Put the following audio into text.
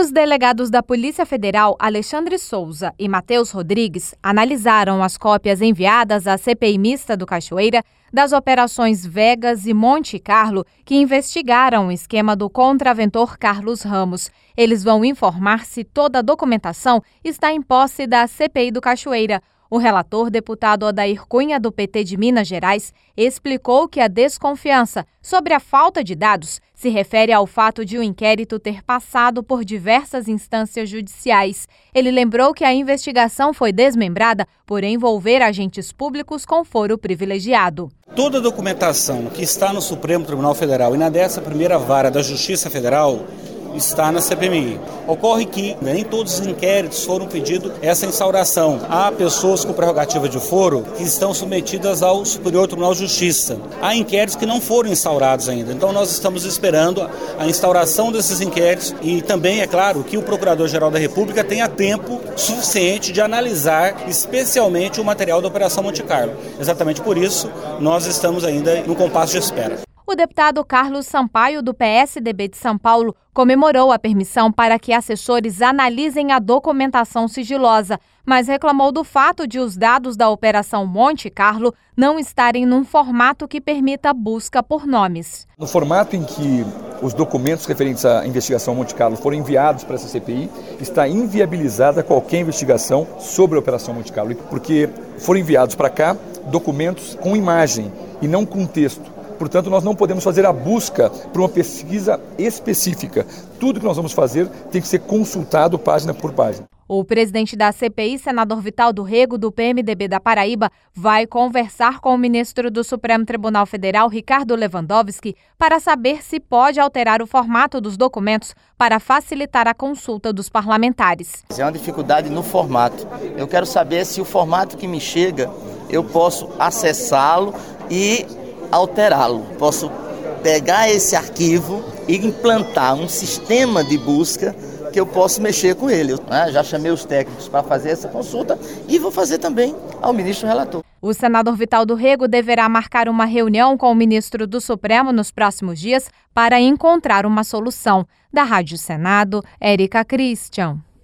Os delegados da Polícia Federal, Alexandre Souza e Matheus Rodrigues, analisaram as cópias enviadas à CPI mista do Cachoeira das operações Vegas e Monte Carlo, que investigaram o esquema do contraventor Carlos Ramos. Eles vão informar se toda a documentação está em posse da CPI do Cachoeira. O relator, deputado Odair Cunha, do PT de Minas Gerais, explicou que a desconfiança sobre a falta de dados se refere ao fato de o inquérito ter passado por diversas instâncias judiciais. Ele lembrou que a investigação foi desmembrada por envolver agentes públicos com foro privilegiado. Toda a documentação que está no Supremo Tribunal Federal e na 11ª Vara da Justiça Federal está na CPMI. Ocorre que nem todos os inquéritos foram pedidos essa instauração. Há pessoas com prerrogativa de foro que estão submetidas ao Superior Tribunal de Justiça. Há inquéritos que não foram instaurados ainda. Então nós estamos esperando a instauração desses inquéritos e também, é claro, que o Procurador-Geral da República tenha tempo suficiente de analisar especialmente o material da Operação Monte Carlo. Exatamente por isso, nós estamos ainda no compasso de espera. O deputado Carlos Sampaio, do PSDB de São Paulo, comemorou a permissão para que assessores analisem a documentação sigilosa, mas reclamou do fato de os dados da Operação Monte Carlo não estarem num formato que permita a busca por nomes. No formato em que os documentos referentes à investigação Monte Carlo foram enviados para essa CPI, está inviabilizada qualquer investigação sobre a Operação Monte Carlo, porque foram enviados para cá documentos com imagem e não com texto. Portanto, nós não podemos fazer a busca por uma pesquisa específica. Tudo que nós vamos fazer tem que ser consultado página por página. O presidente da CPI, senador Vital do Rego, do PMDB da Paraíba, vai conversar com o ministro do Supremo Tribunal Federal, Ricardo Lewandowski, para saber se pode alterar o formato dos documentos para facilitar a consulta dos parlamentares. É uma dificuldade no formato. Eu quero saber se o formato que me chega, eu posso acessá-lo e alterá-lo. Posso pegar esse arquivo e implantar um sistema de busca que eu posso mexer com ele. Já chamei os técnicos para fazer essa consulta e vou fazer também ao ministro relator. O senador Vital do Rego deverá marcar uma reunião com o ministro do Supremo nos próximos dias para encontrar uma solução. Da Rádio Senado, Érica Christian.